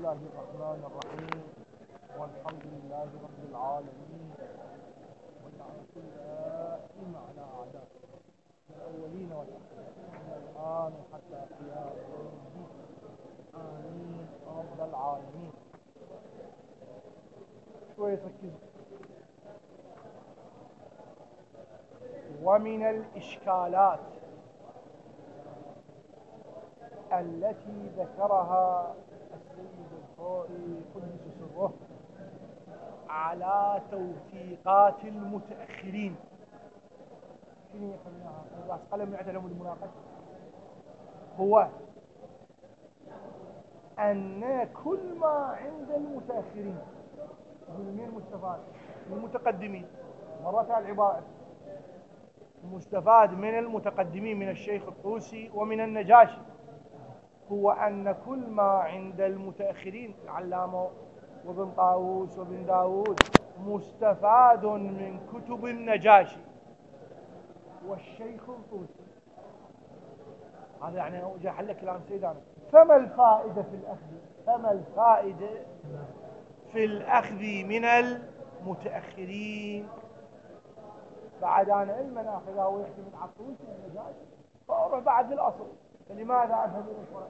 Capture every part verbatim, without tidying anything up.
الله الرحمن الرحيم والحمد لله رب العالمين واللعنة الدائمة على أعداء الأولين والآخرين من الآن حتى قيام يوم الدين آمين رب العالمين. شوية ركزوا. ومن الإشكالات التي ذكرها السيد الخوئي قدس سره على توثيقات المتأخرين، شنو يخليناها راس قلم يعتلهم المناقشة، هو أن كل ما عند المتأخرين من مين مستفاد؟ من المتقدمين. مرتها العبارة مستفاد من المتقدمين من الشيخ الطوسي ومن النجاشي، هو أن كل ما عند المتأخرين العلامة وابن طاووس وابن داود مستفاد من كتب النجاشي والشيخ الطوسي. هذا يعني جاء حل كلام سيدنا. فما الفائدة في الأخذ فما الفائدة في الأخذ من المتأخرين بعد أنا علما أخذه ويعتمد على الطوسي والنجاشي فأروح بعد للأصل، فلماذا أذهب إلى الفرع؟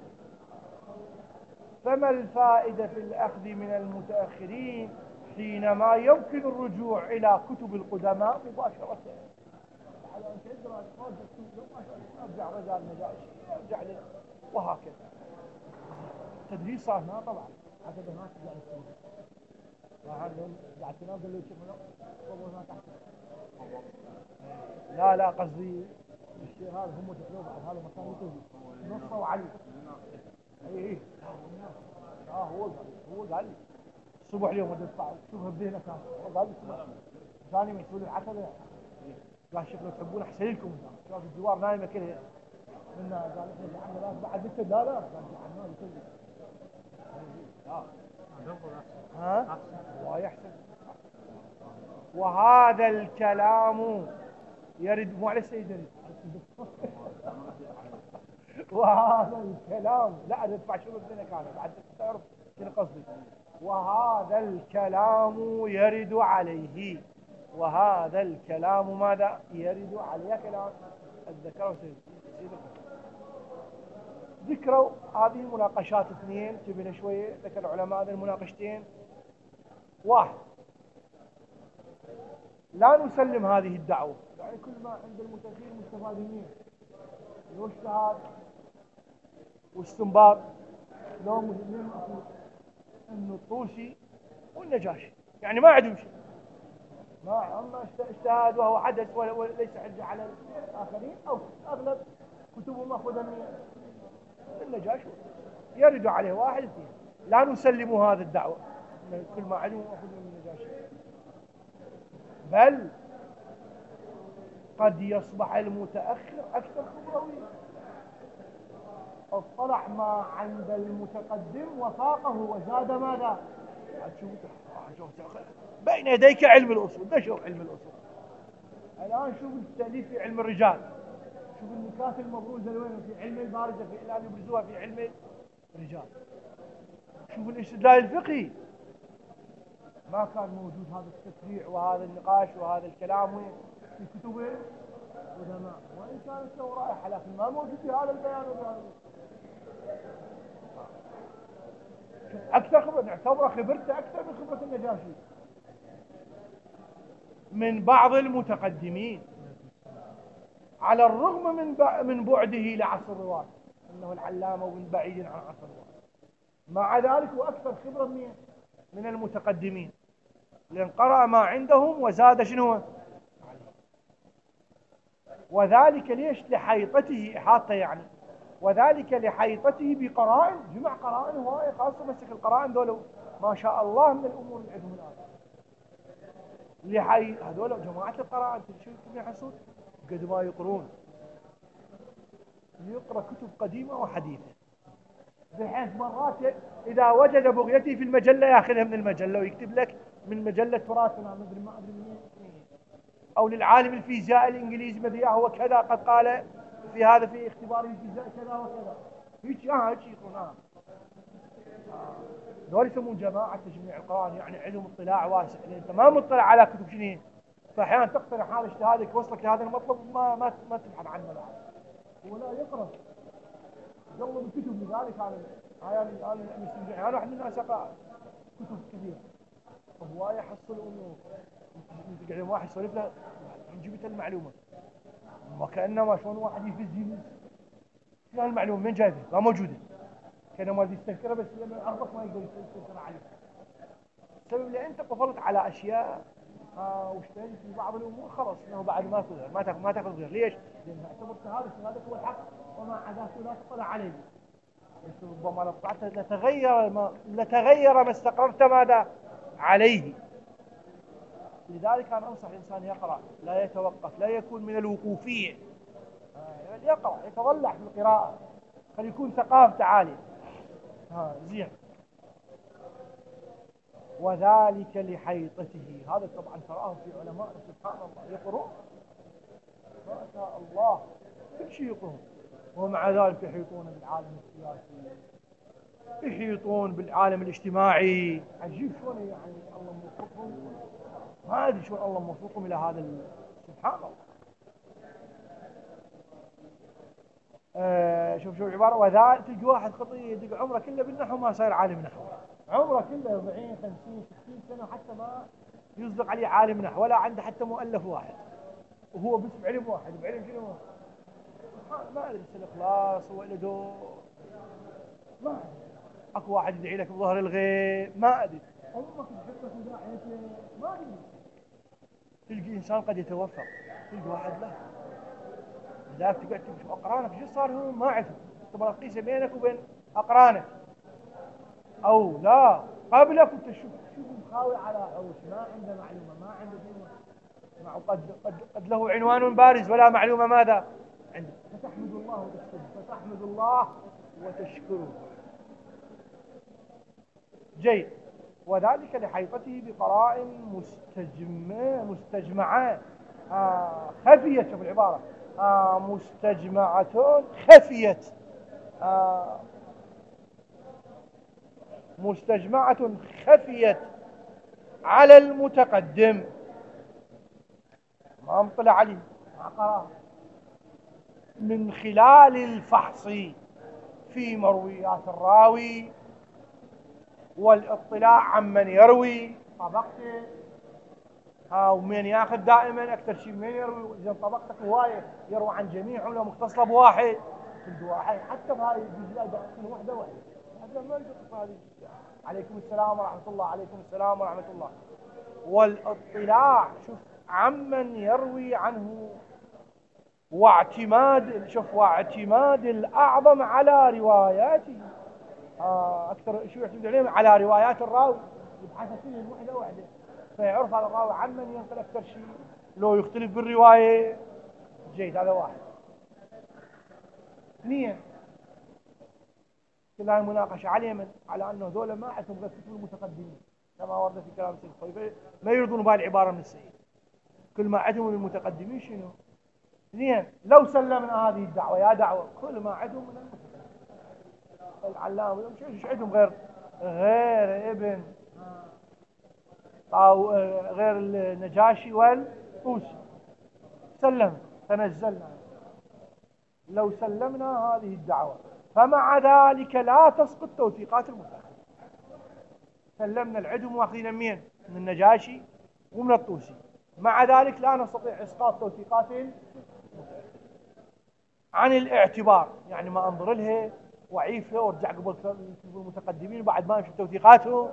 فما الفائدة في الأخذ من المتأخرين حينما يمكن الرجوع إلى كتب القدماء مباشرة؟ على أن تدرى أرجع رجال النجاشي أرجع له وهكذا. تدريس صار هنا طبعا حتى هناك قاعد يصير وهذا قاعد تناقل له شيء هنا تحت. لا لا قصدي الشيء هذا هم دخلوا بعد هذا مكان يطوي نصوا عليه. اي اي اه هو قال هو قال الصبح اليوم ادفع شوف بدينا كان هو قال الصبح ثاني ما يسوي العتبه قال شكله تحبون احسن لكم شوف الجوار نايمه كذا منا قال احنا جعلنا بعد انت لا لا قال جعلنا يسوي اه ها واي احسن. وهذا الكلام يرد مو على السيد يرد وهذا الكلام لا ادفع شو بدنا كان بعد تعرف شنو قصدي. وهذا الكلام يرد عليه وهذا الكلام ماذا يرد عليه كلام الذكر سيد ذكروا هذه المناقشات اثنين تبين شويه ذكر العلماء هذه المناقشتين. واحد لا نسلم هذه الدعوة، يعني كل ما عند المتأخرين مستفاد منه واجتهاد واستنباط لو مسلمين أصول أنه الطوسي والنجاشي يعني ما عندهم شيء، ما أما اجتهاد وهو حدث وليس حجة على الآخرين أو أغلب كتبهم مأخوذة من النجاشي يرد عليه واحد اثنين. لا نسلم هذا الدعوة كل ما عندهم مأخوذ من النجاشي، بل قد يصبح المتأخر أكثر خبروية، اطلع ما عند المتقدم وفاقه وزاد ماذا؟ بين يديك علم الأصول، ده شوف علم الأصول. الآن شوف التأليف في علم الرجال، شوف النكات المبروزة وين في علم البارزة في الآن يبرزوها في علم الرجال. شوف الاستدلال الفقهي ما كان موجود هذا التفريع وهذا النقاش وهذا الكلام وين في كتب القدماء، وإن كانت له رائحة لكن ما موجود في هذا البيان وبهذا. أكثر خبرة نعتبره خبرته أكثر من خبرة النجاشي من بعض المتقدمين، على الرغم من من بعده لعصر الرواة أنه العلامة ومن بعيد عن عصر الرواة، مع ذلك هو أكثر خبرة من من المتقدمين لأن قرأ ما عندهم وزاد شنو، وذلك ليش؟ لحيطته إحاطة يعني، وذلك لحيطته بقرائن، جمع قرائن هواية خاصة مسك القرائن دول ما شاء الله من الأمور اللي عندهم الآن لحي هذول جماعة القرائن شو يحسون قد ما يقرون يقرأ كتب قديمة وحديثة بحيث مرات إذا وجد بغيته في المجلة يأخذها من المجلة ويكتب لك من مجلة تراثنا ما أدري ما أدري منين، أو للعالم الفيزياء الإنجليزي ماذا هو كذا قد قال في هذا في اختبار الفيزياء كذا وكذا هيك اه هيك يقولون اه دول يسمون جماعة تجميع القرآن، يعني عندهم اطلاع واسع، لأن أنت ما مطلع على كتب شنو، فأحيانا تقترح حال اجتهادك وصلك لهذا المطلب ما ما ما تبحث عنه بعد، هو لا يقرأ قلب الكتب. لذلك أنا أنا أنا أنا واحد من الناس أقرأ كتب كثير، فهو يحصل أمور أنت قاعد واحد يسولف له من جبت المعلومة، وكأنما شلون واحد يفز يفز شنو المعلومة من جايبها لا موجودة، كأنما يستذكرها بس لما عرفك ما يقدر يستذكرها عليك. السبب لأن أنت قفلت على أشياء آه واجتهدت في بعض الأمور خلاص إنه بعد ما تقدر ما تاخذ ما تاخذ غير. ليش؟ لأن اعتبرت هذا هذا هو الحق وما عداك لا تطلع عليه. بس ربما لو طلعت لتغير ما لتغير ما استقررت ماذا عليه. لذلك أنا أنصح الإنسان يقرأ لا يتوقف، لا يكون من الوقوفية، آه يقرأ يتضلع في القراءة، فليكون ثقافته عالية. ها زين. وذلك لحيطته، هذا طبعا تراه في علماء سبحان الله يقرؤون ما شاء الله كل شيء يقرؤون، ومع ذلك يحيطون بالعالم السياسي، يحيطون بالعالم الاجتماعي. عجيب شلون يعني الله موفقهم، ما ادري شلون الله موفقهم الى هذا سبحان الله. آه شوف شوف العباره، وذلك تلقى واحد خطيه يدق عمره كله بالنحو ما صاير عالم نحو، عمره كله أربعين خمسين ستين سنه حتى ما يصدق عليه عالم نحو، ولا عنده حتى مؤلف واحد، وهو بس بعلم واحد بعلم شنو ما ادري الاخلاص هو له دور، ما ادري اكو واحد يدعي لك بظهر الغيب ما ادري، امك تحبك وداعيته ما ادري. تلقي انسان قد يتوفق تلقي واحد له، لذلك تقعد تشوف اقرانك شو صار هو ما عرفوا، تبغى تقيسه بينك وبين اقرانك او لا قبلك وتشوف شوف مخاوي على عوش ما عنده معلومه ما عنده دين، مع قد قد قد له عنوان بارز ولا معلومه ماذا عنده، فتحمد الله وتشكره فتحمد الله وتشكره. جيد. وذلك لحيطته بقراء مستجمع مستجمعة آه خفيت، شوف العبارة آه مستجمعة خفيت آه مستجمعة خفيت على المتقدم، ما مطلع عليه ما قرأ، من خلال الفحص في مرويات الراوي والاطلاع عمن يروي طبقته، ها ومن ياخذ دائما اكثر شيء من يروي، اذا طبقتك هوايه يروي عن جميع ولا مختصه بواحد كل واحد حتى بهاي الجزئيه دقيقه واحده واحده هذا ما يدق هذه. عليكم السلام ورحمه الله عليكم السلام ورحمه الله. والاطلاع شوف عمن يروي عنه، واعتماد شوف واعتماد الاعظم على رواياته، آه اكثر شو يعتمد عليهم على روايات الراوي، يبحث فيهم وحده وحده فيعرف هذا الراوي عمن ينقل اكثر شيء لو يختلف بالروايه. جيد. هذا واحد. اثنين كل هاي المناقشه على من على انه ذولا ما عندهم غير كتب المتقدمين كما ورد في كلام السيد الخليفه، ما يرضون بهاي العباره من السيد، كل ما عندهم المتقدمين شنو. اثنين لو سلمنا هذه الدعوه يا دعوه كل ما عندهم من المتقدمين العلامه مش عندهم غير غير ابن او غير النجاشي والطوسي، سلم تنزلنا لو سلمنا هذه الدعوه، فمع ذلك لا تسقط توثيقات المتأخر. سلمنا العدم واخذين مين؟ من النجاشي ومن الطوسي، مع ذلك لا نستطيع اسقاط توثيقات عن الاعتبار، يعني ما انظر لها وعيفها وارجع قبل المتقدمين بعد ما امشي توثيقاتهم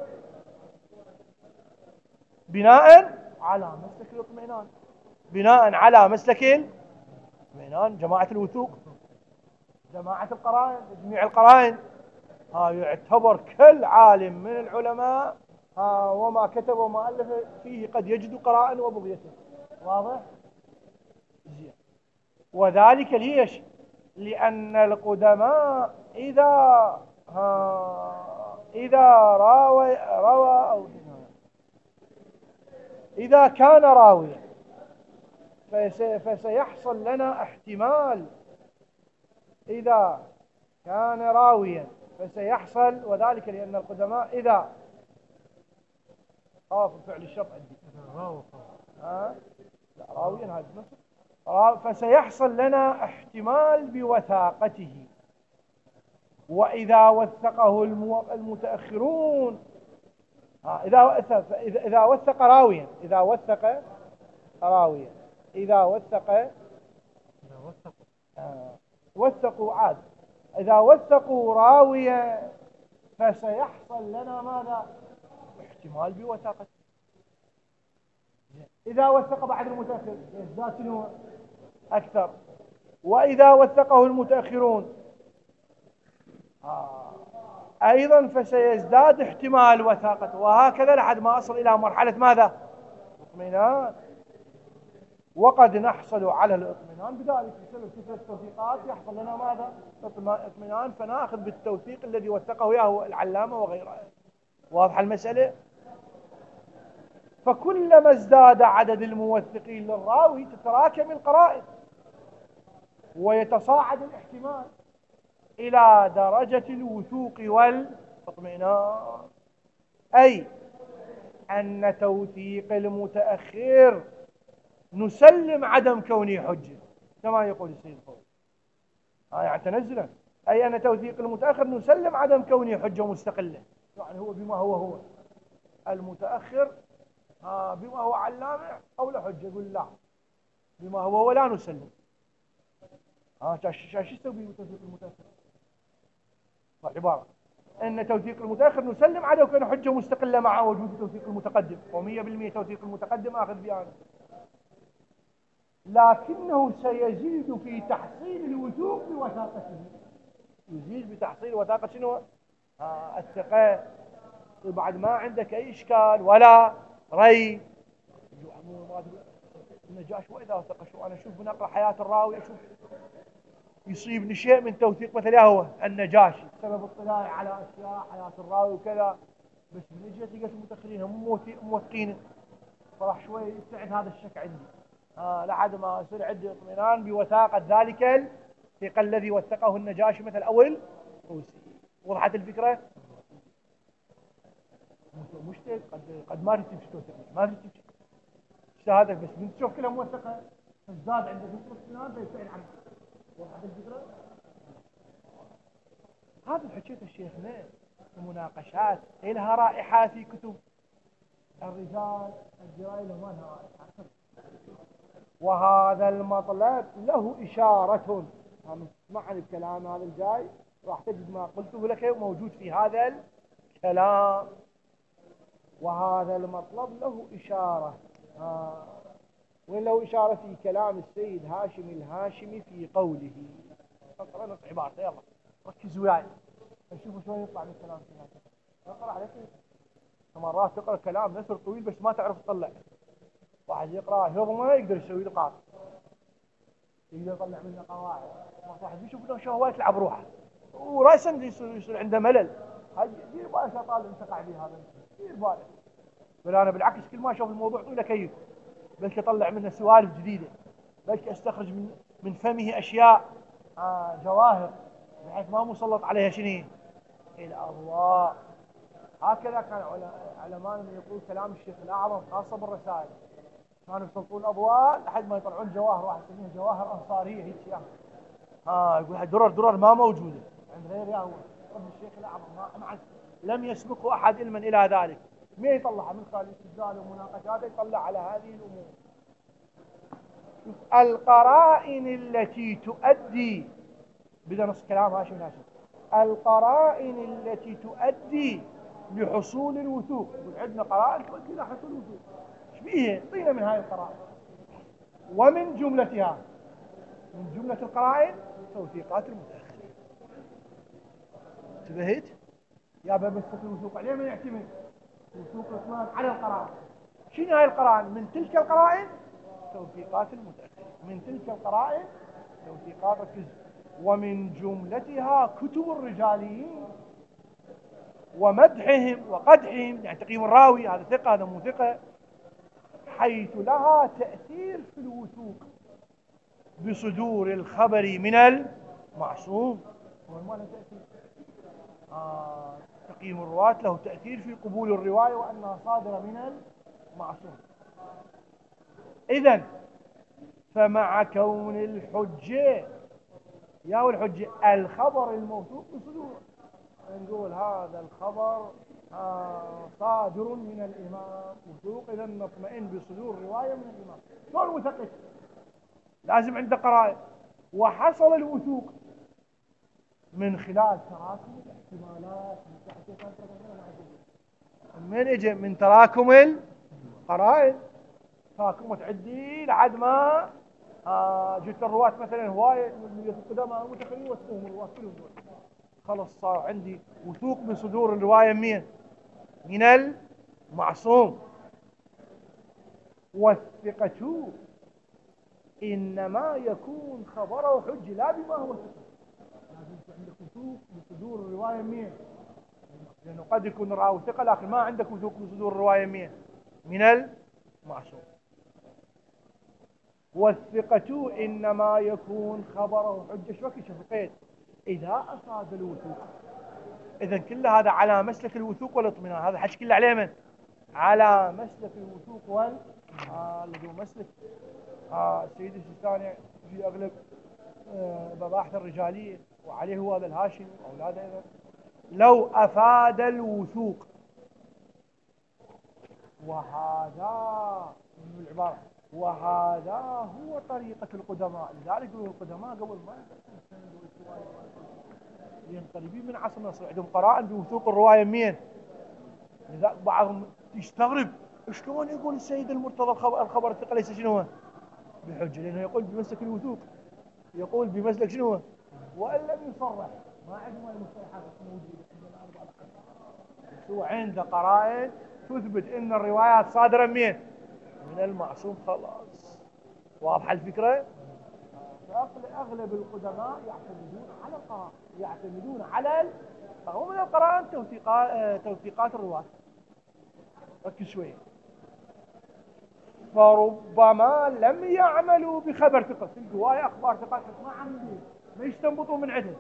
بناء على مسلك الاطمئنان، بناء على مسلك الاطمئنان، جماعة الوثوق، جماعة القرائن، جميع القرائن. ها يعتبر كل عالم من العلماء ها وما كتب وما ألف فيه قد يجد قرائن وبغيته. واضح؟ زين. وذلك ليش؟ لأن القدماء إذا ها إذا راوي روى أو إذا كان راويا فسيحصل لنا احتمال، إذا كان راويا فسيحصل، وذلك لأن القدماء إذا خاف فعل الشرط عندي ها لا راويا هذا نفسه، فسيحصل لنا احتمال بوثاقته. وإذا وثقه المتأخرون إذا إذا وثق راويا إذا وثق راويا إذا وثق وثقوا عاد إذا وثقوا راويا فسيحصل لنا ماذا؟ احتمال بوثاقته. إذا وثق بعد المتأخر يزداد شنو أكثر، وإذا وثقه المتأخرون آه. أيضا فسيزداد احتمال وثاقته، وهكذا لحد ما أصل إلى مرحلة ماذا؟ اطمئنان. وقد نحصل على الاطمئنان بذلك بسبب كثرة التوثيقات، يحصل لنا ماذا؟ اطمئنان، فناخذ بالتوثيق الذي وثقه إياه العلامة وغيره. واضحة المسألة؟ فكلما ازداد عدد الموثقين للراوي تتراكم القرائن ويتصاعد الاحتمال إلى درجة الوثوق والاطمئنان، أي أن توثيق المتأخر نسلم عدم كونه حجة كما يقول السيد الخوي آه يعني تنزلا، أي أن توثيق المتأخر نسلم عدم كونه حجة مستقلة، يعني هو بما هو هو المتأخر آه بما هو علامة أو لا حجة، يقول لا بما هو ولا نسلم. آه شو يسوي بتوثيق المتأخر؟ عبارة أن توثيق المتأخر نسلم عدم كونه حجة مستقلة مع وجود توثيق المتقدم، ومية بالمية توثيق المتقدم آخذ بيانه، لكنه سيزيد في تحصيل الوثوق بوثاقته، يزيد بتحصيل وثاقة شنو؟ آه الثقة. بعد ما عندك أي إشكال ولا ري النجاش. وإذا وثق شو أنا أشوف بنقرأ حياة الراوي أشوف يصيبني شيء من توثيق مثلا هو النجاشي بسبب اطلاعي على أشياء حياة الراوي وكذا، بس من جهة لقيت المتأخرين هم موثقين فراح شوي يبتعد هذا الشك عندي آه لحد ما يصير عندي اطمئنان بوثاقة ذلك الثقة الذي وثقه النجاشي مثل أول روسي. وضحت الفكرة؟ مشتهد قد قد ما تجيب توثيق ما تجيب اجتهادك، بس من تشوف كلها موثقة فازداد عندك اطمئنان فيبتعد عنها. وضحت الفكرة؟ هذا حكيته شيخنا المناقشات لها رائحة في كتب الرجال الجراية ما لها رائحة، وهذا المطلب له إشارة مع الكلام هذا الجاي راح تجد ما قلته لك موجود في هذا الكلام. وهذا المطلب له إشارة آه. وين له إشارة؟ في كلام السيد هاشم الهاشمي في قوله. اقرأ نص عبارته يلا ركزوا وياي نشوفوا شلون يطلع من الكلام. اقرأ عليك مرات تقرأ كلام نثر طويل بس ما تعرف تطلع. واحد يقرأ هضمه ما يقدر يسوي له قاط، يقدر يطلع منه قواعد. واحد يشوف له شهوات يلعب روحه ورأسا يصير يصير عنده ملل. هاي دير بالك يا طالب انت قاعد هذا دير بالك. ولا انا بالعكس كل ما اشوف الموضوع طويل كيف بلكي اطلع منه سوالف جديده، بلكي استخرج من من فمه اشياء آه جواهر بحيث ما مسلط عليها شنو الاضواء. هكذا كان علماء يقول كلام الشيخ الاعظم خاصه بالرسائل، كانوا يسلطون الاضواء لحد ما يطلعون جواهر، واحد يسميها جواهر انصاريه هيك يعني. ها يقول درر درر ما موجوده عند غير يا هو ابن الشيخ الاعظم ما لم يسبقه احد علما الى ذلك. مين يطلعها من خلال الاستدلال ومناقشات يطلع على هذه الامور. القرائن التي تؤدي بدأ نص كلام هاشم هاشم القرائن التي تؤدي لحصول الوثوق. يقول عندنا قرائن تؤدي الى حصول الوثوق، ايش بيها؟ اعطينا من هاي القرائن. ومن جملتها من جملة القرائن توثيقات المتأخرين. انتبهت؟ يا باب الثقة الوثوق عليه من يعتمد وثوق الاطمئنان على القرائن. شنو هاي القرائن؟ من تلك القرائن توثيقات المتأخرين، من تلك القرائن توثيقات الكذب. ومن جملتها كتب الرجاليين ومدحهم وقدحهم، يعني تقييم الراوي هذا ثقة هذا مو ثقة، حيث لها تأثير في الوثوق بصدور الخبر من المعصوم. وما له تأثير آه تقييم الرواة له تأثير في قبول الرواية وأنها صادرة من المعصوم. إذن فمع كون الحجة يا الحجة الخبر الموثوق بصدور، نقول هذا الخبر آه صادر من الإمام وثوق، إذا نطمئن بصدور رواية من الإمام. شلون وثقت؟ لازم عنده قرائن، وحصل الوثوق من خلال تراكم الاحتمالات من اجى من تراكم القرائن. تراكمت عندي لحد ما آه جبت الرواة مثلا هواية من القدماء المتقدمين وثقوهم الرواة كلهم دول، خلص صار عندي وثوق من صدور الرواية من من المعصوم. والثقة إنما يكون خبره حجة لا بما هو ثقة. لازم يكون عندك وثوق من صدور الرواية مين، لأنه قد يكون راوي ثقة لكن ما عندك وثوق من صدور الرواية مين من المعصوم. والثقة إنما يكون خبره حجة. شو شوف القيد إذا أصاب الوثوق. إذا كل هذا على مسلك الوثوق والاطمئنان، هذا حكي كله عليه من على مسلك الوثوق وال آه اللي هو مسلك آه السيد السيستاني في أغلب آه مباحث الرجالية، وعليه هو هذا الهاشمي وأولاده. إذا لو أفاد الوثوق، وهذا من العبارة وهذا هو طريقة القدماء. لذلك القدماء قبل ما ينقلبين من عصر النصر عندهم قرائن بوثوق الرواية مين. لذلك بعضهم يستغرب شلون يقول السيد المرتضى الخبر, الخبر الثقة ليس شنو بحجة، لأنه يقول بمسلك الوثوق، يقول بمسلك شنو، وإن لم يصرح ما عندهم المصطلحات موجودة. هو عنده قرائن تثبت ان الروايات صادرة من من المعصوم. خلاص واضحة الفكرة. اغلب القدماء يعتمدون على القرائن، يعتمدون على ومن القرائن توثيقات توثيقات الرواة. ركز شوية. فربما لم يعملوا بخبر ثقة، في الرواية اخبار ثقة ما عملوا، ما يستنبطوا من عدل.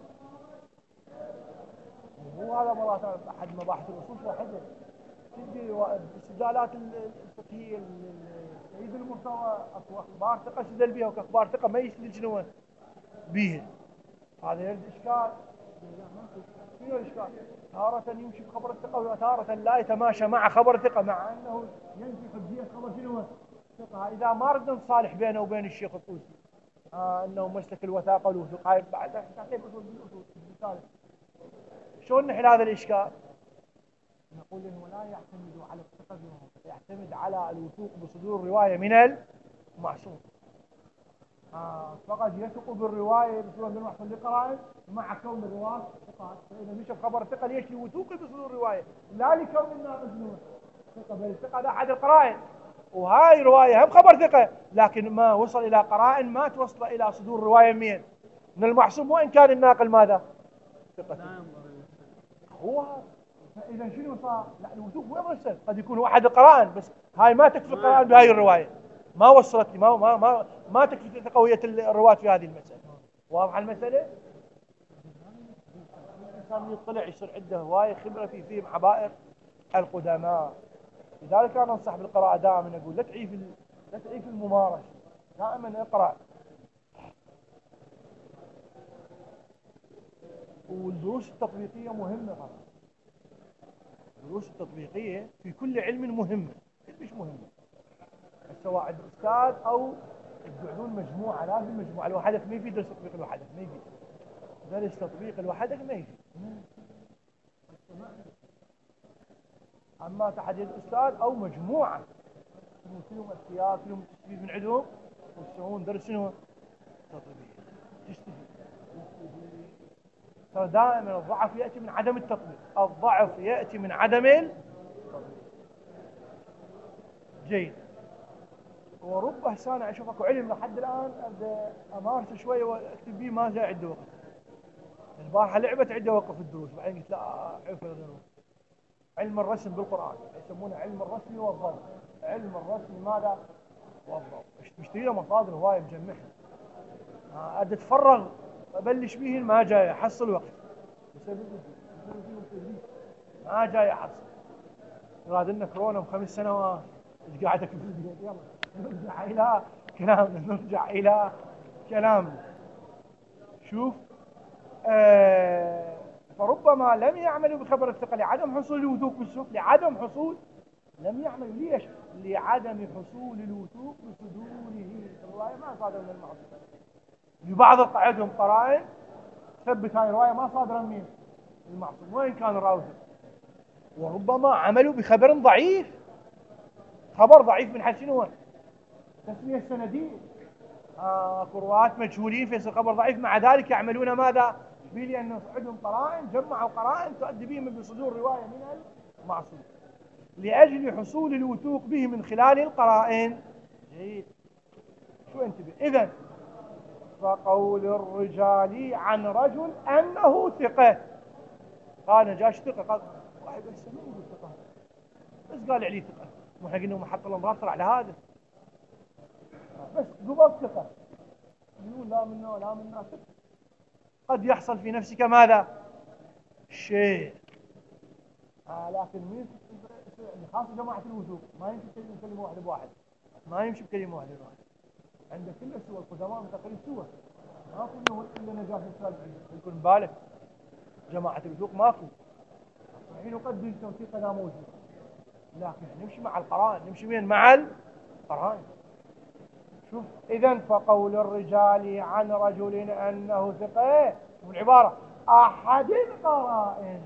مو هذا مرات احد مباحث الاصول واحده تجي الاستدلالات الفقهيه السيد المرتضى اكو اخبار ثقه استدل بها واخبار ثقه ما يستدل شنو بيها. هذا يرد اشكال. شنو الاشكال؟ تارة يمشي بخبر الثقه وتارة لا يتماشى مع خبر الثقه، مع انه ينفي حجيه خبر شنو ثقه. اذا ما ردنا نصالح بينه وبين الشيخ الطوسي آه انه مسلك الوثاقه والوثوق، هاي بعد تعطيه اصول بالاصول. شلون نحل هذا الإشكال؟ نقول إنه لا يعتمد على الثقة، يعتمد على الوثوق بصدور الرواية من المعصوم. آه فقد يثق بالرواية بصدور من المعصوم لقرائن مع كون الرواة ثقات. فإذا مش بخبر الثقة ليش لوثوق بصدور الرواية لا لكون الناقص ثقة، بل الثقة هذا أحد القرائن. وهاي رواية هم خبر ثقة لكن ما وصل إلى قرائن ما توصل إلى صدور الرواية من من المعصوم، وإن كان الناقل ماذا؟ ثقة. هو فإذا شنو صار؟ لا الوثوق وين وصل؟ قد يكون واحد القرائن بس هاي ما تكفي القرائن بهاي الرواية، ما وصلت لي، ما ما ما, ما تكفي قوية الرواة في هذه المسألة. واضحة المسألة؟ الإنسان يطلع يصير عنده هواية خبرة في فهم عبائر القدماء. لذلك أنا أنصح بالقراءة دائما، أقول لا تعي في لا تعي في الممارسة، دائما اقرأ. والدروس التطبيقية مهمة طبعا. الدروس التطبيقية في كل علم مهمة، مش مهمة سواء عند أستاذ أو تقعدون مجموعة. لازم مجموعة لوحدك ما يفيد درس تطبيق لوحدك، ما يفيد درس تطبيق لوحدك ما يفيد. أما تحت يد أستاذ أو مجموعة كلهم أذكياء كلهم تستفيد من عندهم وتسوون درس شنو تطبيق تستفيد. ترى دائما الضعف يأتي من عدم التطبيق، الضعف يأتي من عدم التطبيق. جيد. ورب إحسان أشوف أكو علم لحد الآن أبدأ أمارسه شوية وأكتب به ما جاء عنده وقت. البارحة لعبت عنده وقت في الدروس، بعدين قلت لا عرف غيره. علم الرسم بالقرآن يسمونه علم الرسم والضبط. علم الرسم ماذا؟ والضبط. مشتري له مصادر هواية مجمعها. أبدأ أتفرغ أبلش به ما جاي أحصل وقت بسبب ما جاي احصل. يراد لنا كورونا بخمس سنوات ايش قاعدك في البيت؟ يلا نرجع الى كلامنا، نرجع الى كلامنا. شوف، آه فربما لم يعملوا بخبر الثقة لعدم حصول الوثوق بالسوق، لعدم حصول لم يعملوا ليش؟ لعدم حصول الوثوق بصدوره. الرواية ما صادر من المعصوم، لبعض عندهم قرائن تثبت هاي الرواية ما صادرة من المعصوم وين كان الراوي. وربما عملوا بخبر ضعيف، خبر ضعيف من حيث شنو؟ تسمية السندية. اكو رواة مجهولين في خبر ضعيف، مع ذلك يعملون ماذا؟ لأن عندهم قرائن، جمعوا قرائن تؤدي بهم بصدور رواية من المعصوم لأجل حصول الوثوق به من خلال القرائن. جيد، شو انتبه. إذن فقول الرجال عن رجل أنه ثقة، قال نجاش ثقة، قال واحد بس ما يقول ثقة، بس قال عليه ثقة، مو حق انه محط الامراض على هذا، بس قبل ثقة يقول لا منا ولا منا ثقة. قد يحصل في نفسك ماذا؟ شيء، آه لكن مين خاصة جماعة الوثوق ما يمشي بكلمة واحدة بواحد، ما يمشي بكلمة واحدة بواحد. عندك كل سوى القدماء متقلين سوى، ما كله إلا نجاح مثال يكون بالك. جماعة الوثوق ماكو، الحين نقدم توثيق لا موجود، لكن نمشي مع القرائن، نمشي وين؟ مع القرائن. شوف، إذن فقول الرجال عن رجل أنه ثقة والعبارة أحد القرائن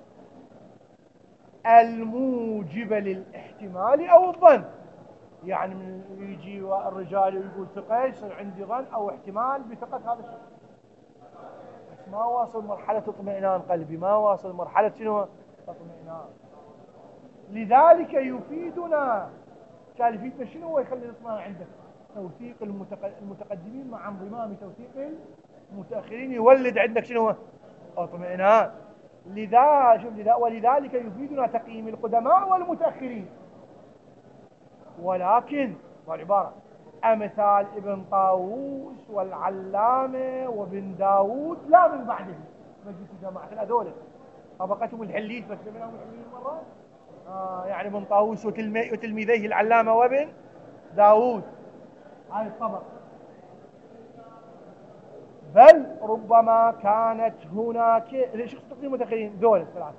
الموجبة للاحتمال أو الظن. يعني من يجي الرجال يقول ثقة يصير عندي ظن أو احتمال بثقة هذا الشخص، بس ما واصل مرحلة اطمئنان قلبي، ما واصل مرحلة شنو؟ اطمئنان. لذلك يفيدنا، كان يفيدنا شنو هو يخلي الاطمئنان عندك؟ توثيق المتقدمين مع انضمام توثيق المتأخرين يولد عندك شنو؟ اطمئنان. لذا شوف لذا ولذلك يفيدنا تقييم القدماء والمتأخرين. ولكن والعبارة أمثال ابن طاووس والعلامة وابن داود لا من بعده، مجلس جماعة الأذولة طبقتهم الحليل، فاكتبناهم الحليل مرة، آه يعني ابن طاووس وتلميذيه العلامة وابن داود، هاي الطبقة. بل ربما كانت هناك، ليش تقديم المتأخرين ذول الثلاثة،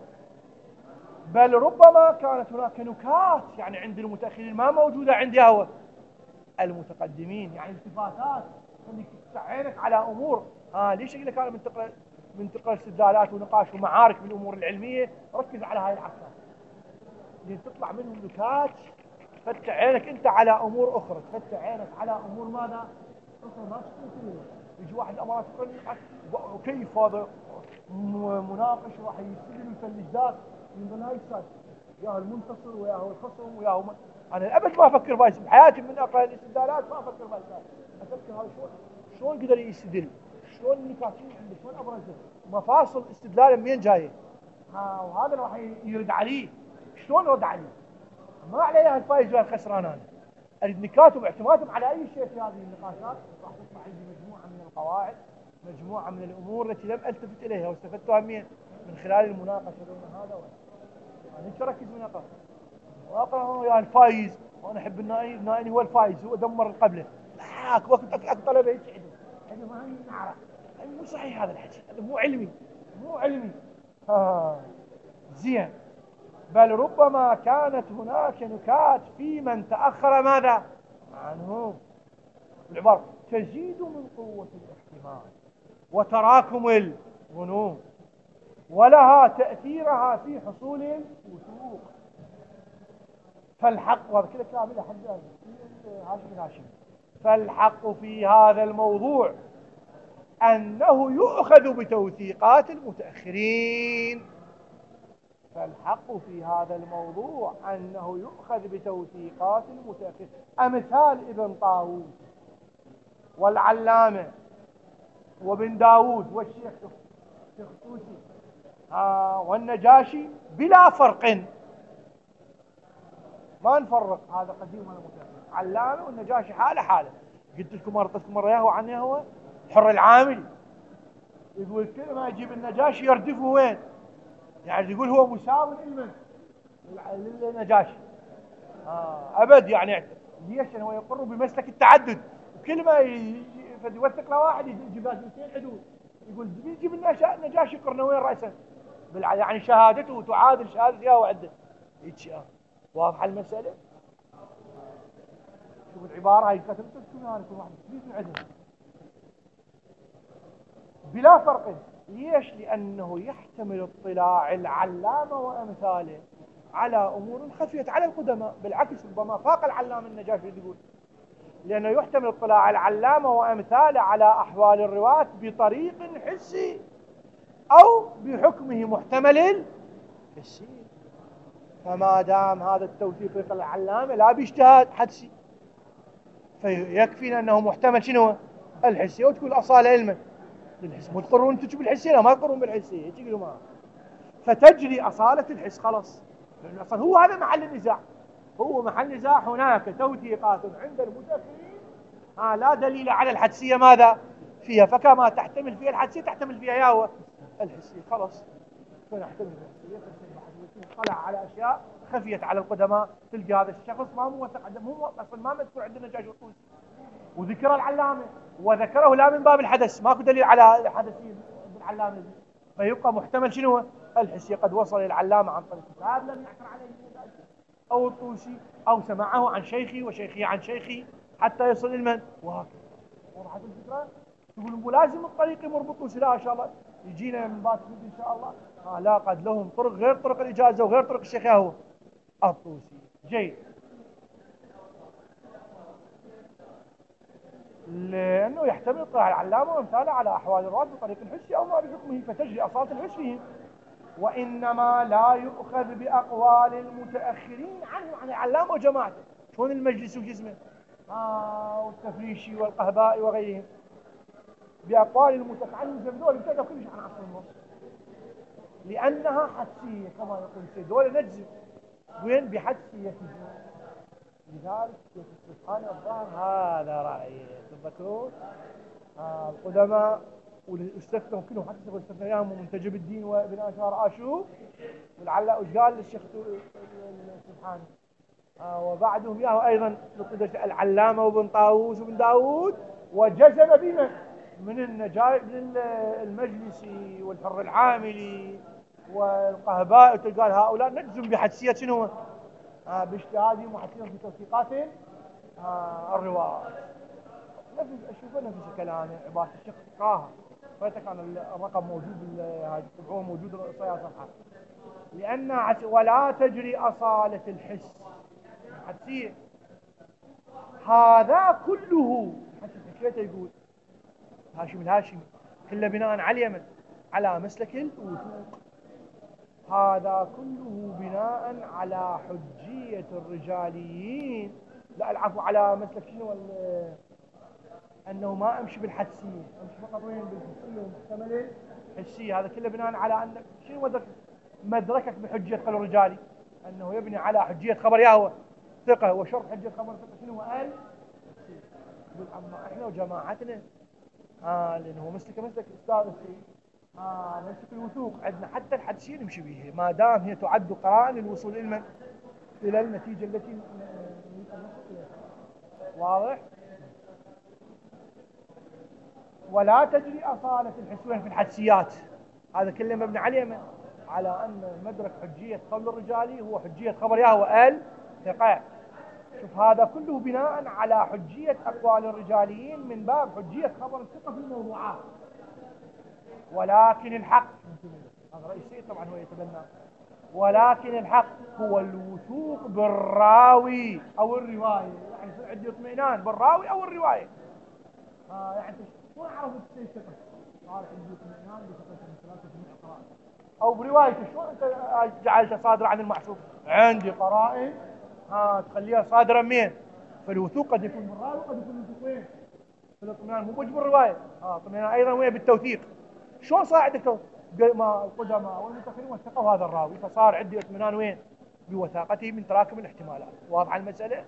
بل ربما كانت هناك نكات يعني عند المتأخرين ما موجودة عند هو المتقدمين، يعني التفاتات انك تعينك على امور. ها آه ليش لك انا من تقرا من تقرا استدلالات ونقاش ومعارك بالامور العلميه، ركز على هاي العكسات اللي تطلع منهم نكات، فتح عينك انت على امور اخرى، تفتح عينك على امور ماذا؟ اخرى ما تشوفها. يجي واحد امارات وكيف هذا مناقش راح يستدل الفلجدات من هاي السالفه، يا المنتصر ويا هو الخصم ويا هو من... انا ابد ما افكر بايس بحياتي من اقرا الاستدلالات، ما افكر بايس، افكر هذا شلون شلون قدر يستدل، شلون النكاتين عنده، شلون ابرزه، مفاصل استدلاله منين جايه، ها وهذا راح يرد عليه، شلون رد عليه؟ ما عليها الفايز ولا الخسران. انا اريد نكاتهم واعتمادهم على اي شيء في هذه النقاشات راح تطلع عندي مجموعه من القواعد، مجموعه من الامور التي لم التفت اليها واستفدتها من من خلال المناقشه بين هذا وهذا. انا يعني اركز من اقرا واقرا يا الفايز وانا احب النائي، النائي هو الفايز هو دمر قبله، لا وقت الطلبه يسعدوا، احنا ما نعرف، مو صحيح هذا الحكي، هذا مو علمي، مو علمي. ها زين. بل ربما كانت هناك نكات في من تأخر ماذا عنه، العبارة تزيد من قوة الاحتمال وتراكم الظنون، ولها تأثيرها في حصول الوثوق. فالحق، وهذا كذا كامل حد هاشم هاشم، فالحق في هذا الموضوع أنه يؤخذ بتوثيقات المتأخرين. فالحق في هذا الموضوع أنه يؤخذ بتوثيقات المتأخرين، أمثال ابن طاووس والعلامة وابن داود والشيخ الطوسي آه والنجاشي بلا فرق، ما نفرق هذا قديم ولا متأخر، علامة والنجاشي حالة حالة. قلت لكم مرة قلت لكم مرة ياهو عنه هو الحر العاملي يقول كل ما يجيب النجاشي يردفه وين؟ يعني يقول هو مساوي لمن؟ للنجاشي. آه ابد يعني ليش؟ هو يقر بمسلك التعدد، وكل ما يوثق له واحد يجيب له اثنين حدود، يقول يجيب النجاشي قرنوين راسا، يعني شهادته تعادل شهاده يا وعده. هيك آه. واضحه المساله؟ شوف العباره هاي كتبتها تكون هاي كل واحد كبير من عندهم بلا فرق. ليش؟ لأنه يحتمل اطلاع العلامة وأمثاله على أمور خفيت على القدماء، بالعكس ربما فاق العلامة النجاشي يقول، لأنه يحتمل اطلاع العلامة وأمثاله على أحوال الرواة بطريق حسي أو بحكمه محتمل حسي. فما دام هذا التوثيق العلامة لا باجتهاد حدسي، فيكفينا أنه محتمل شنو؟ الحسي، وتقول أصالة علما للحس، مو تقرون انتم بالحسيه؟ لا ما تقرون بالحسيه، تقولوا ما. فتجري اصاله الحس خلاص، لانه اصلا هو هذا محل النزاع، هو محل نزاع. هناك توثيقات عند المتاخرين آه لا دليل على الحدسيه ماذا فيها، فكما تحتمل فيها الحدسيه تحتمل فيها يا هو الحسيه، خلاص فنحتمل الحدسيه. طلع على اشياء خفيت على القدماء، تلقى هذا الشخص ما موثق عنده، مو اصلا ما مذكور عندنا النجاشي والطوسي، وذكر العلامه وذكره لا من باب الحدث، ماكو دليل على الحدثيه بالعلامه دي، فيبقى محتمل شنو؟ الحسي. قد وصل العلامه عن طريق كتاب لم يعثر عليه النجاشي او الطوسي، او سمعه عن شيخي وشيخي عن شيخي حتى يصل المن، وهكذا. وضحت الفكره؟ تقول مو لازم الطريق يمر بالطوسي، لا ان شاء الله يجينا من بات ان شاء الله. آه لا، قد لهم طرق غير طرق الاجازه وغير طرق الشيخ هو الطوسي. جيد. لأنه يحتمل اطلاع العلامة وامثاله على أحوال الرواة بطريق حسي أو ما بحكمه، فتجري أصالة الحس فيهم. وإنما لا يؤخذ بأقوال المتأخرين عنه، عن العلامة وجماعته، شلون المجلس وجسمه آه والتفريشي والقهبائي وغيرهم، بأقوال المتأخرين عنه، دول ابتدوا كلش عن عصر النص، لأنها حدسية كما يقول سيد، دول نجزم وين بحدسية. لذلك سبحان الظاهر هذا رأيي تذكرون آه القدماء والاستثناء كلهم، حتى استثنى اياهم منتجب الدين وابن اشار اشوف ولعل وش قال للشيخ سبحانه آه وبعدهم ياهو ايضا العلامه وابن طاووس وابن داوود، وجزم بمن من النجاي من المجلسي والحر العاملي والقهباء، قال هؤلاء نجزم بحدسيه شنو؟ آه باجتهادهم وحسنهم في توثيقات آه الرواة. نفس اشوف نفس الكلام عباره الشيخ طه، فكان الرقم موجود، هاي تبعوه موجود صياغه صفحه. لان ولا تجري اصاله الحس الحسيه، هذا كله حكيته يقول هاشم الهاشمي كله بناء على اليمن على مسلك الوثوق، هذا كله بناء على حجية الرجاليين، لا العفو على مسلك شنو أنه ما أمشي بالحدسية، أمشي فقط وين بالحدسية والمحتملة الحسية. هذا كله بناء على أن شنو مدركك بحجية قول الرجالي، أنه يبني على حجية خبر ياهو ثقة، وشرط حجية خبر ثقة شنو قال؟ يقول أما إحنا وجماعتنا آه لأنه مسلك مسلك أستاذ السيد آه مسلك الوثوق عندنا، حتى الحدسية نمشي بها ما دام هي تعد قرائن للوصول إلى إلى النتيجة التي نريد أن نصل إليها. واضح؟ ولا تجري أصالة الحسوين في الحدسيات، هذا كله مبني عليه على أن مدرك حجية قول الرجالي هو حجية خبر ياهو ال ثقة. شوف هذا كله بناء على حجية أقوال الرجاليين من باب حجية خبر الثقة في الموضوعات. ولكن الحق، هذا رئيس السيد طبعا هو يتبنى، ولكن الحق هو الوثوق بالراوي أو الرواية، يعني عندي اطمئنان بالراوي أو الرواية. آه يعني شلون عرفت السيد ثقة؟ صار عندي اطمئنان بثقة من ثلاثة جميع قرائن، أو بروايته شلون أنت جعلتها صادرة عن المعصوم؟ عندي قرائن ها تخليها صادرة منين؟ فالوثوق قد يكون بالراوي وقد يكون الوثوق وين؟ في الاطمئنان، مو بوجه بالرواية. اه اطمئنان أيضا وين؟ بالتوثيق. شلون صار عندك ما القدماء والمتأخرين وثقوا هذا الراوي، فصار عندي اطمئنان وين؟ بوثاقته من تراكم الاحتمالات. واضحة المسألة؟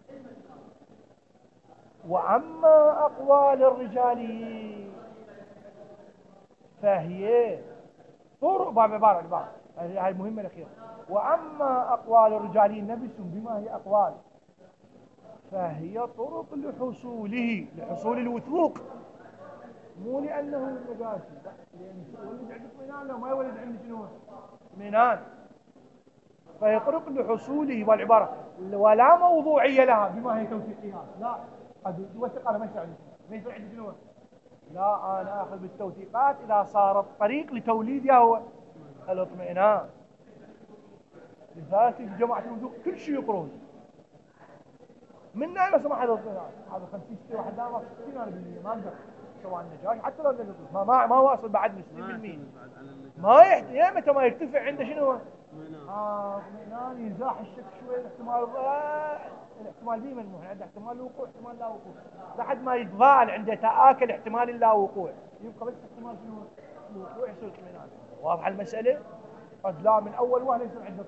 وأما أقوال الرجاليين فهي طرق، باب عبارة عبارة هاي المهمة الأخيرة. وأما أقوال الرجاليين نبس بما هي أقوال، فهي طرق لحصوله، لحصول الوثوق، مو لأنه مجازي، لا، لأنه ولد عند اطمئنان لو ما يولد عند شنو؟ اطمئنان. فهي طرق لحصوله، والعبارة ولا موضوعية لها بما هي توثيقيات، لا، قد يوثق على ما يصير عندي، ما يصير عندي شنو؟ لا، أنا آخذ بالتوثيقات إذا صار الطريق لتوليدها هو الاطمئنان. لذلك جماعة الوثوق كل شيء يقرون. من أين سمح هذا الاطمئنان؟ هذا خمسين ستين واحد دامه ستين أنا بالمية ما أقدر سواء النجاح حتى لو النجاح ما ما, ما واصل بعد ستين بالمية. ما يحتاج متى ما يرتفع عنده شنو؟ اه اطمئنان، يزاح الشك شوي، الاحتمال آه الاحتمال ديما مو عنده احتمال الوقوع احتمال لا وقوع، لحد ما يتضاءل عنده تآكل احتمال اللا وقوع، يبقى بس احتمال شنو؟ الوقوع، يصير اطمئنان. واضحه المساله؟ قد لا من اول وهله يصير عنده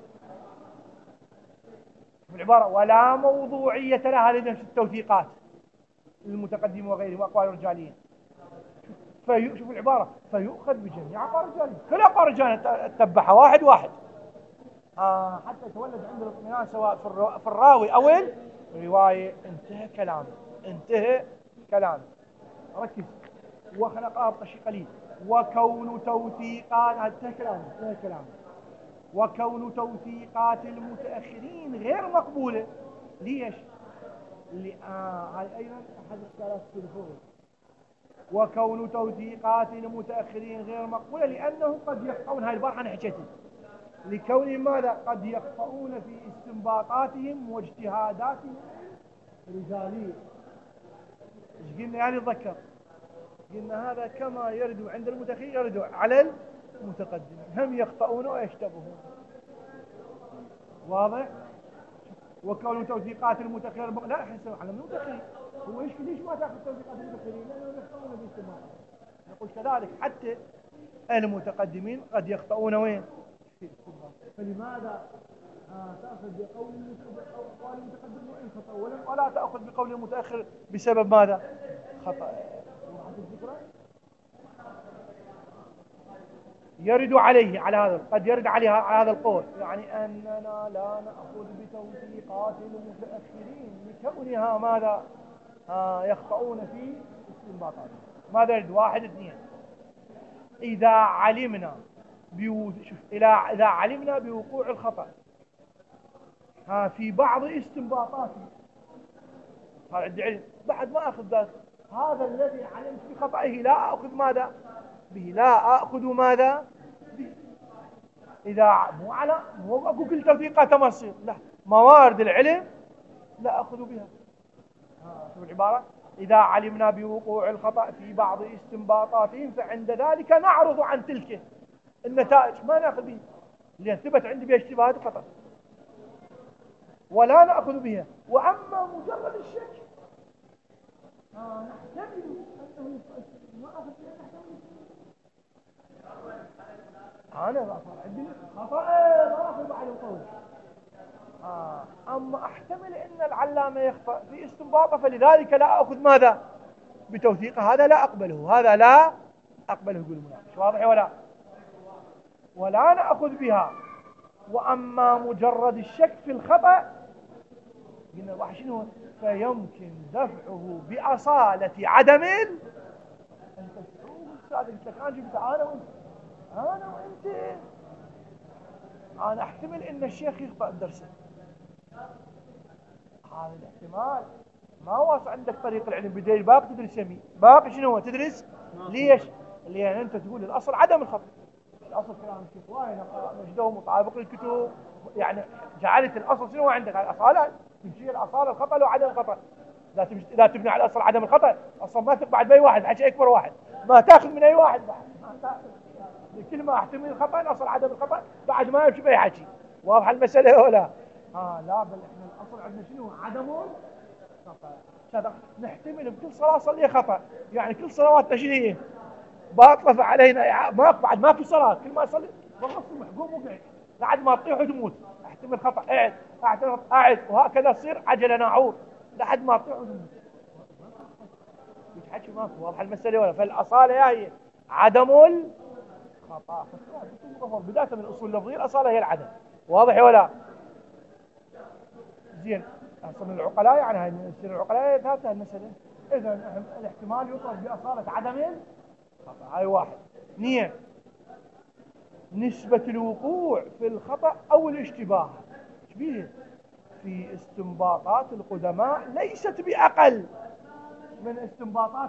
بالعباره ولا موضوعيه لها لنفس التوثيقات المتقدمه وغيره واقوال الرجاليين. في شوف العباره فيؤخذ بجميع اقوال الرجاليين، كل اقوال الرجال تتبعها واحد واحد آه حتى يتولد عنده الاطمئنان سواء في, الرو... في الراوي او الروايه. انتهى كلامه، انتهى كلامه. ركز وخلق بشيء قليل. وكون توثيقات، انتهى كلامه، انتهى كلامه. وكون توثيقات المتاخرين غير مقبوله. ليش؟ اللي آه هاي ايضا احد الثلاث تلفون. وكون توثيقات المتاخرين غير مقبوله لانه قد يخطئون، هاي البارحه انا حكيتها، لكونهم ماذا؟ قد يخطئون في استنباطاتهم واجتهاداتهم الرجاليه. ايش قلنا يعني؟ تذكر قلنا هذا كما يرد عند المتاخرين يرد على المتقدمين، هم يخطئون ويشتبهون. واضح؟ وكون توثيقات المتاخرين لا احسن على المتاخرين. هو ايش ليش ما تاخذ توثيقات المتاخرين؟ لانهم يخطئون في استنباطاتهم. نقول كذلك حتى المتقدمين قد يخطئون وين؟ فلماذا آه تأخذ بقول المتقدم وإن خطأ ولم، ولا تأخذ بقول المتأخر بسبب ماذا؟ خطأ. يرد عليه على هذا، قد يرد عليه على هذا القول، يعني أننا لا نأخذ بتوثيقات المتأخرين لكونها ماذا؟ آه يخطئون في استنباطاتهم. ماذا يرد؟ واحد اثنين، إذا علمنا بيو... شوف إلى إذا علمنا بوقوع الخطأ ها في بعض استنباطاته، صار عندي علم بعد ما أخذ ذلك، هذا الذي علمت بخطئه لا أخذ ماذا به، لا أخذ ماذا به. إذا مو على مو أقول كل توثيقاته ما تصير، لا، موارد العلم لا أخذ بها. شوف العبارة، إذا علمنا بوقوع الخطأ في بعض استنباطاتهم فعند ذلك نعرض عن تلك النتائج، ما نأخذ به لأن ثبت عندي بها اشتباهات خطأ، ولا نأخذ بها. وأما مجرد الشك آه نحتمل أنه ما أخذ بها، نحتمل أنا صار عندي خطأ ما أخذ بعد القول. آه. أما أحتمل أن العلامة يخطأ في استنباطه فلذلك لا أخذ ماذا؟ بتوثيقه، هذا لا أقبله، هذا لا أقبله. يقول المناقش واضح ولا؟ ولا نأخذ بها. وأما مجرد الشك في الخطأ قلنا الواحد شنو؟ فيمكن دفعه بأصالة عدم. أنت أستاذ قلت لك أنا جبت أنا وأنت، أنا وأنت، أنا أحتمل أن الشيخ يخطأ درسه، هذا الاحتمال ما واصل عندك طريق العلم، بديل باقي تدرس يمين، باقي شنو هو تدرس؟ ليش؟ لأن أنت تقول الأصل عدم الخطأ، الأصل كلام الشيخ واين مجده مطابق للكتب، يعني جعلت الأصل شنو عندك؟ الأصالة، تمشي الأصالة الخطأ لو عدم الخطأ، لا لا تبني على الأصل عدم الخطأ، أصلا ما تقبع بأي واحد، حتى أكبر واحد ما تأخذ من أي واحد بعد، ما تأخذ كل ما احتمل الخطأ الأصل عدم الخطأ بعد ما يمشي بأي حكي. واضح المسألة ولا؟ آه لا، بل إحنا الأصل عندنا شنو؟ عدم خطأ. نحتمل بكل صلاة صلي خطأ، يعني كل صلواتنا شنو هي؟ باطلة فعلينا، ما بعد ما في صلاة كل ما أصلي بغص محقوم وقعد لحد ما تطيح وتموت، احتمل خطأ، قاعد اعترض قاعد، وهكذا تصير عجلة ناعور لحد ما تطيح وتموت. مش حكي ماكو. واضح المسألة ولا؟ فالأصالة هي عدم خطأ بداية من الأصول اللفظية الأصالة هي العدم. واضح ولا؟ زين. أصلا من العقلاء يعني هاي من العقلاء ثلاثة المسألة. إذا الاحتمال يطلب بأصالة عدم الخطأ. هاي واحد. اثنين، نسبة الوقوع في الخطأ أو الاشتباه شبيه في استنباطات القدماء ليست بأقل من استنباطات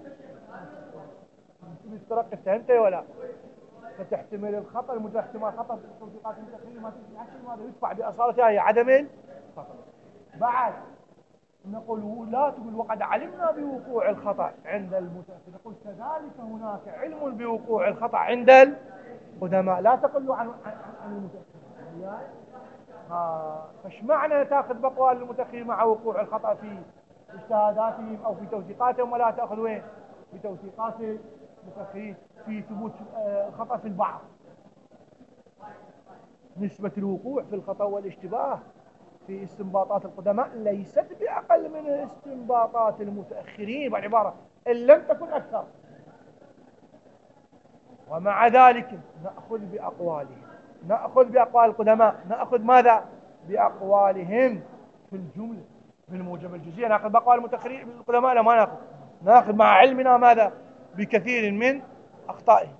الترقي. فهمتي ولا؟ فتحتمل الخطأ المتحتمل خطأ في التوثيقات المتأخرين ما تجي عشان ماذا يدفع بأصالتها هي عدم الخطأ. بعد نقول لا تقول وقد علمنا بوقوع الخطأ عند المتأخر، نقول كذلك هناك علم بوقوع الخطأ عند القدماء، لا تقلوا عن عن المتأخرين. ها فايش معنى تاخذ بأقوال المتأخرين مع وقوع الخطأ في اجتهاداتهم او في توثيقاتهم، ولا تاخذ وين؟ في توثيقات المتأخرين في ثبوت الخطأ في البعض. نسبة الوقوع في الخطأ والاشتباه في استنباطات القدماء ليست بأقل من استنباطات المتأخرين، بالعبارة إن لم تكن أكثر. ومع ذلك نأخذ بأقوالهم، نأخذ بأقوال القدماء، نأخذ ماذا؟ بأقوالهم في الجملة في الموجب الجزئي. نأخذ بأقوال المتأخرين القدماء لا ما نأخذ، نأخذ مع علمنا ماذا؟ بكثير من أخطائهم.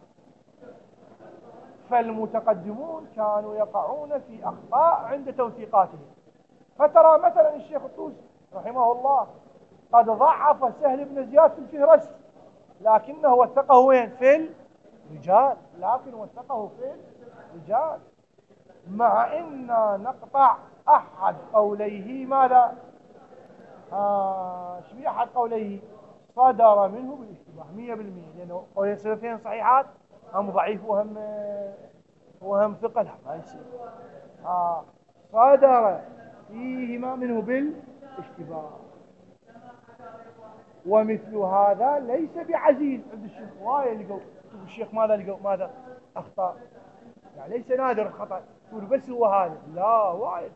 فالمتقدمون كانوا يقعون في أخطاء عند توثيقاتهم. فترى مثلا الشيخ الطوسي رحمه الله قد ضعف سهل بن زياد في الفهرس، لكنه وثقه وين؟ في الرجال، لكن وثقه في الرجال، مع إن نقطع أحد قوليه ماذا؟ آه شبيه أحد قوليه صدر منه بالاشتباه مية بالمية، لأنه قولين سلفين صحيحات، هم ضعيف وهم وهم ثقة، لا ما يصير. آه صدر فيهما منه بالاشتباه. ومثل هذا ليس بعزيز عند الشيخ. وايد لقوا الشيخ ماذا لقوا؟ ماذا؟ أخطاء، يعني ليس نادر الخطأ تقول بس هو هذا، لا وايد.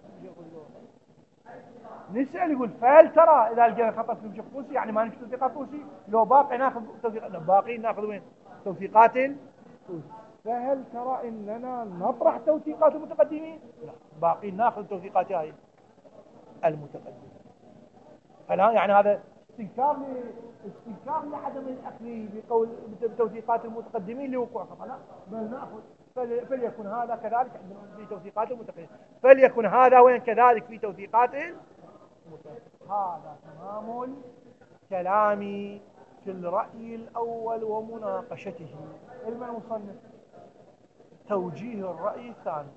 نسأل يقول فهل ترى إذا لقينا خطأ في الشيخ طوسي يعني ما نمشي توثيقات طوسي؟ لو باقي ناخذ توثيقات، باقي ناخذ وين؟ توثيقات طوسي. فهل ترى إننا نطرح توثيقات المتقدمين؟ لا، باقي ناخذ توثيقات هاي المتقدمين. فلا يعني هذا استنكار استنكار لعدم الأخذ بقول بتوثيقات المتقدمين لوقوع خطأ، لا بل ناخذ فليكن هذا كذلك في توثيقات المتقدمين، فليكن هذا وين كذلك في توثيقات المتقدمين. هذا تمام كلامي في الرأي الأول ومناقشته. علم المصنف توجيه الرأي الثاني.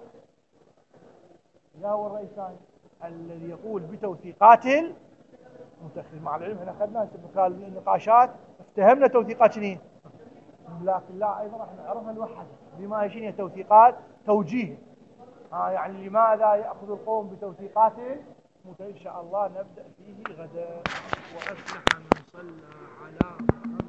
لا هو الرأي الثاني الذي يقول بتوثيقات المتأخرين. مع العلم احنا اخذنا خلال النقاشات افتهمنا توثيقات شنو، لكن لا ايضا احنا عرفنا الوحده بما هي شنو توثيقات توجيه. آه يعني لماذا ياخذ القوم بتوثيقات المتأخرين؟ ان شاء الله نبدا فيه غدا. وافلح من صلى على